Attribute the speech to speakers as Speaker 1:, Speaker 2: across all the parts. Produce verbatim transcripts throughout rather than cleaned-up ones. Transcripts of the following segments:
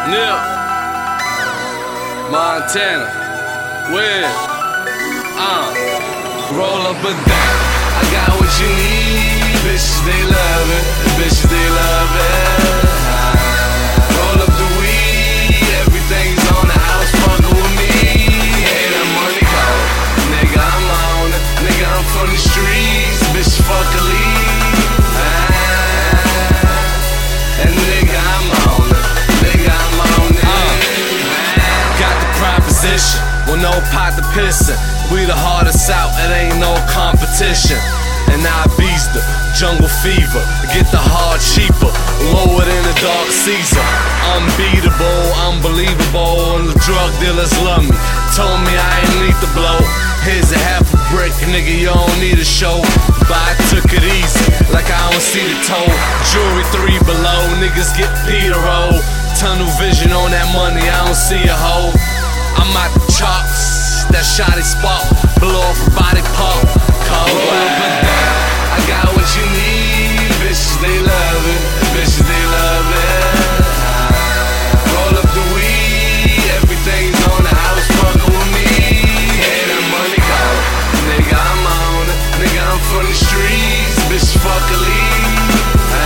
Speaker 1: Nip, Montana, Wiz, uh, roll up a dime. I got what you need, bitches they love it, bitches they love it. Roll up the weed, everything's on the house, fuckin' with me. Hey, that money cold, nigga I'm on it, nigga I'm from the streets, bitch fuck a lead. And nigga I'm on it, nigga I'm on it. Uh, got the proposition, with no pot to pissin'. We the hardest out, it ain't no competition. And I beast the jungle fever, get the hard cheaper, lower than the dark Caesar. Unbeatable, unbelievable, and the drug dealers love me. Told me I ain't need to blow. Here's a half a brick, nigga, you don't need a show. But I took it easy, like I don't see the toe. Jewelry three below, niggas get Peter roll. Tunnel vision on that money, I don't see a hoe. I'm out the chops, that shotty spot, blow up a body pop. Cold I got what you need, bitches they love it, bitches they love it. Roll up the weed, everything's on the house, fuckin' with me. Hey, that money cold, nigga I'm on it, nigga I'm from the streets, bitch fuck a lead.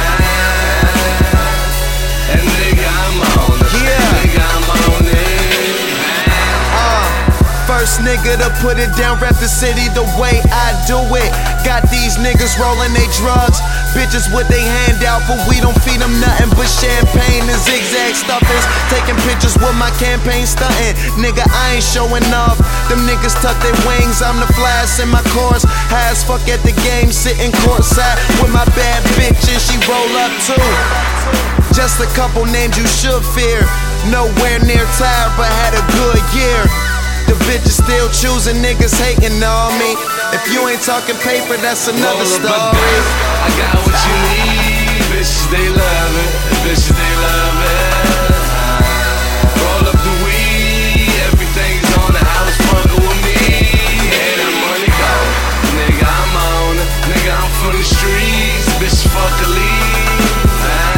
Speaker 1: And nigga I'm on it, yeah. Nigga I'm on it.
Speaker 2: Uh, first nigga to put it down, rep the city the way I do it. Got these niggas rolling they drugs, bitches with they hand out, but we don't feed them nothing but champagne and zigzag stuffers. Taking pictures with my campaign stunting, nigga I ain't showing off. Them niggas tuck their wings, I'm the flash in my course. High as fuck at the game, sitting courtside with my bad bitch and she roll up too. Just a couple names you should fear, nowhere near tired but had a good year. The bitches still choosing, niggas hating on me. If you ain't talking paper, that's another story.
Speaker 1: I got what you need, bitches they love it, bitches they love it. Roll up the weed, everything's on the house, fuckin' with me. Hey, that money cold, nigga I'm on it, nigga I'm from the streets, bitch fuck a lead.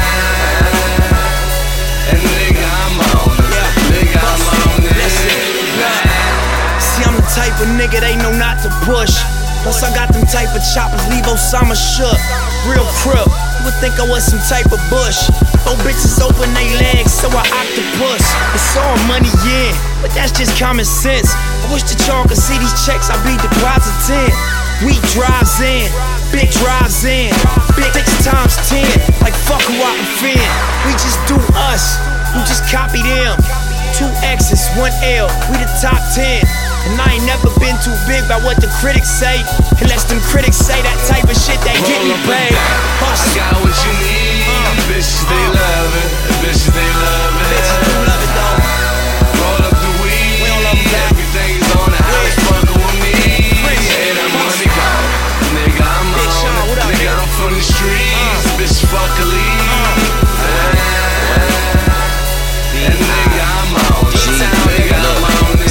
Speaker 1: And nigga I'm on it, nigga I'm on it.
Speaker 3: I'm the type of nigga they know not to push. Plus I got them type of choppers, leave Osama shook. Real crip, you would think I was some type of bush. Those bitches open they legs, so I octopus. It's all money in, but that's just common sense. I wish that y'all could see these checks I be depositing. We drives in, big drives in, big six times ten. Like fuck who I offend. We just do us, you just copy them. Two X's, one L, we the top ten. And I ain't never been too big by what the critics say, unless them critics say that type of shit that get me paid.
Speaker 1: I got what you need, uh, bitches they uh, love it, bitches they love it.
Speaker 3: Bitches do love it though.
Speaker 1: Roll up the weed, we don't love that. Everything's on the house, fuckin' with me. Hey, that money cold, nigga I'm on it, nigga I'm from the streets, uh, bitch fuck a lead. Uh, and nigga I'm on it, nigga I'm on it.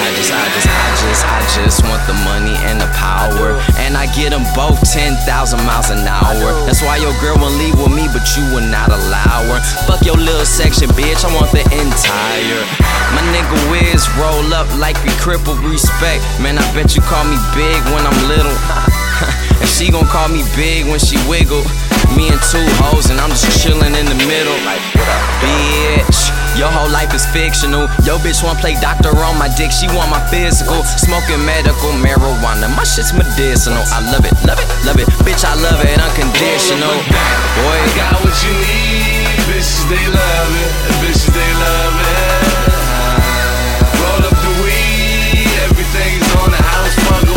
Speaker 4: I just want the money and the power, and I get them both ten thousand miles an hour. That's why your girl won't leave with me, but you will not allow her. Fuck your little section, bitch, I want the entire. My nigga Wiz roll up like we crippled respect. Man, I bet you call me big when I'm little. And she gon' call me big when she wiggle. Me and two hoes and I'm just chillin' in the middle. Like, what up, bitch? Your whole life is fictional. Yo bitch wanna play doctor on my dick, she want my physical. Smoking medical marijuana, my shit's medicinal. I love it, love it, love it. Bitch, I love it unconditional. Boy,
Speaker 1: I got what you need, bitches they love it, bitches they love it. Roll up the weed, everything's on the house, fuck